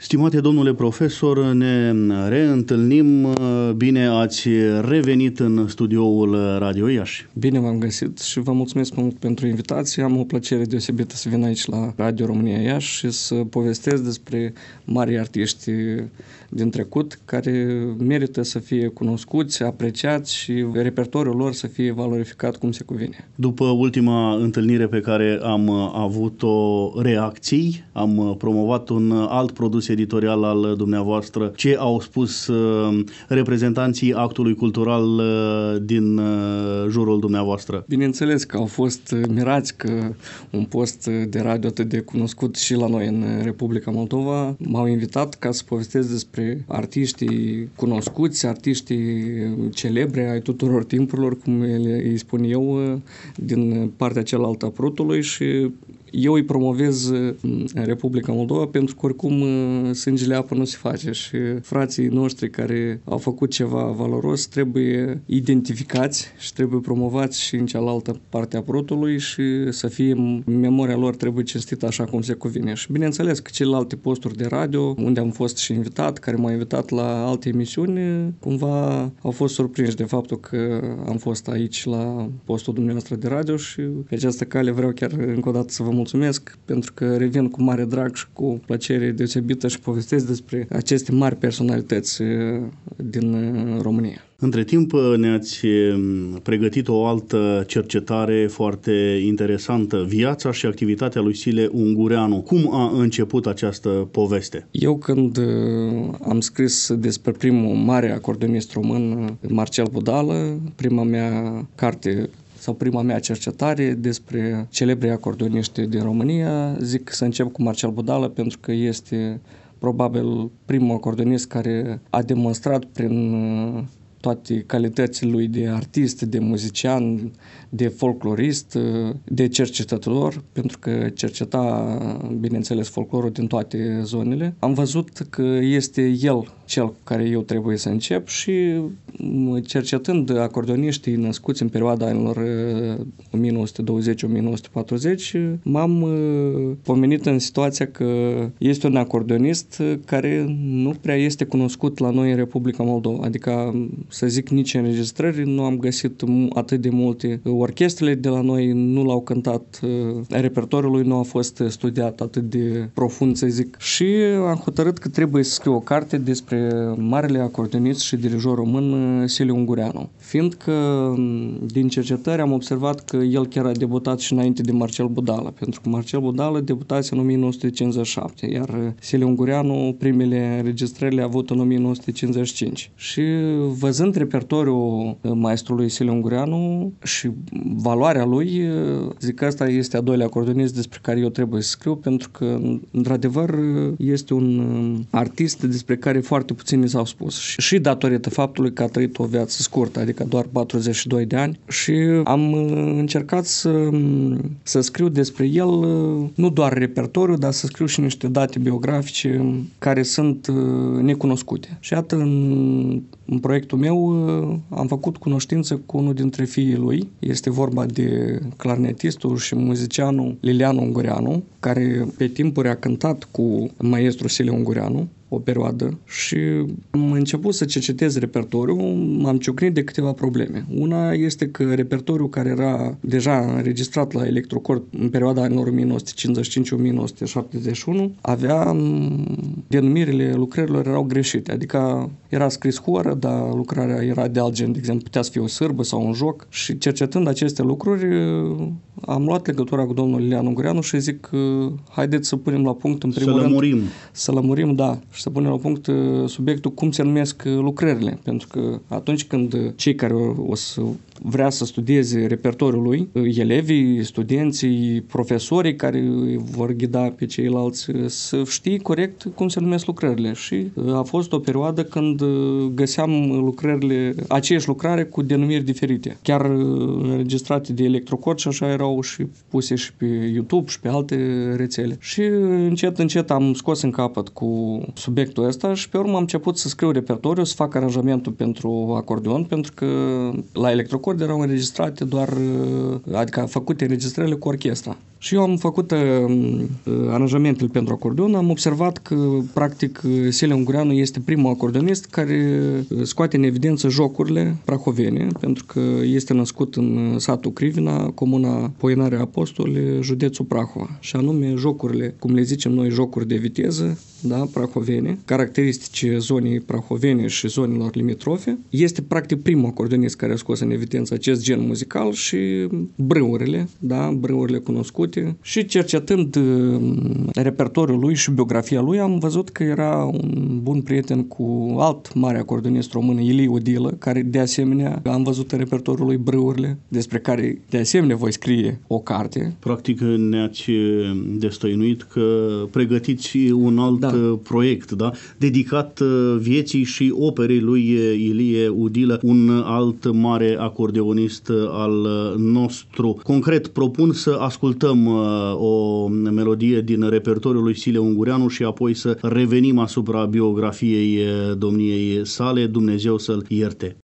Stimate domnule profesor, ne reîntâlnim. Bine ați revenit în studioul Radio Iași. Bine v-am găsit și vă mulțumesc mult pentru invitație. Am o plăcere deosebită să vin aici la Radio România Iași și să povestesc despre mari artiști din trecut care merită să fie cunoscuți, apreciați și repertoriul lor să fie valorificat cum se cuvine. După ultima întâlnire pe care am avut-o reacții, am promovat un alt produs editorial al dumneavoastră. Ce au spus reprezentanții actului cultural din jurul dumneavoastră? Bineînțeles că au fost mirați că un post de radio atât de cunoscut și la noi în Republica Moldova m-au invitat ca să povestesc despre artiștii cunoscuți, artiștii celebre ai tuturor timpurilor, cum îi spun eu, din partea cealaltă a prutului, și eu îi promovez în Republica Moldova pentru că oricum sângele apă nu se face și frații noștri care au făcut ceva valoros trebuie identificați și trebuie promovați și în cealaltă parte a prutului și să fie memoria lor trebuie cinstită așa cum se cuvine. Și bineînțeles că celelalte posturi de radio unde am fost și invitat, care m-au invitat la alte emisiuni, cumva au fost surprinși de faptul că am fost aici la postul dumneavoastră de radio și pe această cale vreau chiar încă o dată să vă mulțumesc pentru că revin cu mare drag și cu plăcere deosebită și povestesc despre aceste mari personalități din România. Între timp ne-ați pregătit o altă cercetare foarte interesantă, viața și activitatea lui Sile Ungureanu. Cum a început această poveste? Eu când am scris despre primul mare acordeonist român, Marcel Budală, prima mea carte sau prima mea cercetare despre celebrii acordeoniști din România, zic să încep cu Marcel Budală pentru că este probabil primul acordeonist care a demonstrat prin toate calitățile lui de artist, de muzician, de folclorist, de cercetător, pentru că cerceta, bineînțeles, folclorul din toate zonele. Am văzut că este el cel cu care eu trebuie să încep și cercetând acordeoniștii născuți în perioada anilor 1920-1940, m-am pomenit în situația că este un acordeonist care nu prea este cunoscut la noi în Republica Moldova. Adică, să zic, nici înregistrări nu am găsit atât de multe. Orchestrele de la noi nu l-au cântat, repertoriul lui nu a fost studiat atât de profund, să zic. Și am hotărât că trebuie să scriu o carte despre marele acordeonist și dirijor român Sile Ungureanu. Fiindcă din cercetări am observat că el chiar a debutat și înainte de Marcel Budală, pentru că Marcel Budală debutase în 1957, iar Sile Ungureanu primele înregistrări le-a avut în 1955. Și văzând repertoriul maestrului Sile Ungureanu și valoarea lui, zic că ăsta este a doilea acordeonist despre care eu trebuie să scriu, pentru că, într-adevăr, este un artist despre care foarte puțini s-au spus. Și datorită faptului că a trăit o viață scurtă, adică doar 42 de ani, și am încercat să scriu despre el nu doar repertoriu, dar să scriu și niște date biografice care sunt necunoscute. Și iată, în proiectul meu am făcut cunoștință cu unul dintre fiii lui. Este vorba de clarinetistul și muzicianul Lilian Ungureanu, care pe timpuri a cântat cu maestru Sile Ungureanu o perioadă și am început să cercetez repertoriul, m-am ciocnit de câteva probleme. Una este că repertoriul care era deja înregistrat la Electrocord în perioada anilor 1955-1971 avea denumirile lucrărilor erau greșite, adică era scris horă, dar lucrarea era de alt gen, de exemplu, putea să fie o sârbă sau un joc, și cercetând aceste lucruri am luat legătura cu domnul Lilian Ungureanu și zic haideți să punem la punct în primul rând. Să lămurim, da, și să punem la punct subiectul cum se numesc lucrările, pentru că atunci când cei care o să vrea să studieze repertoriul lui, elevii, studenții, profesorii care vor ghida pe ceilalți, să știi corect cum se numesc lucrările. Și a fost o perioadă când găseam lucrările, aceeași lucrare cu denumiri diferite, chiar înregistrate de Electrocord și așa erau și puse și pe YouTube și pe alte rețele. Și încet am scos în capăt cu subiectul ăsta și pe urmă am început să scriu repertoriu, să fac aranjamentul pentru acordeon, pentru că la Electrocord erau înregistrate doar, adică făcute înregistrările cu orchestra. Și eu am făcut aranjamentele pentru acordeon, am observat că, practic, Silea Ungureanu este primul acordeonist care scoate în evidență jocurile prahovene, pentru că este născut în satul Crivina, comuna Poienare Apostoli, județul Prahova. Și anume jocurile, cum le zicem noi, jocuri de viteză, da, prahovene, caracteristice zonei prahovene și zonelor limitrofe. Este practic primul acordeonist care a scos în evidență acest gen muzical și brâurile, da, brâurile cunoscute. Și cercetând repertoriul lui și biografia lui, am văzut că era un bun prieten cu alt mare acordeonist român, Ilie Udilă, care de asemenea am văzut în repertoriul lui brâurile, despre care de asemenea voi scrie o carte. Practic ne-ați destăinuit că pregătiți un alt proiect, da? Dedicat vieții și operei lui Ilie Udilă, un alt mare acordeonist al nostru. Concret, propun să ascultăm o melodie din repertoriul lui Silea Ungureanu și apoi să revenim asupra biografiei domniei sale, Dumnezeu să-l ierte.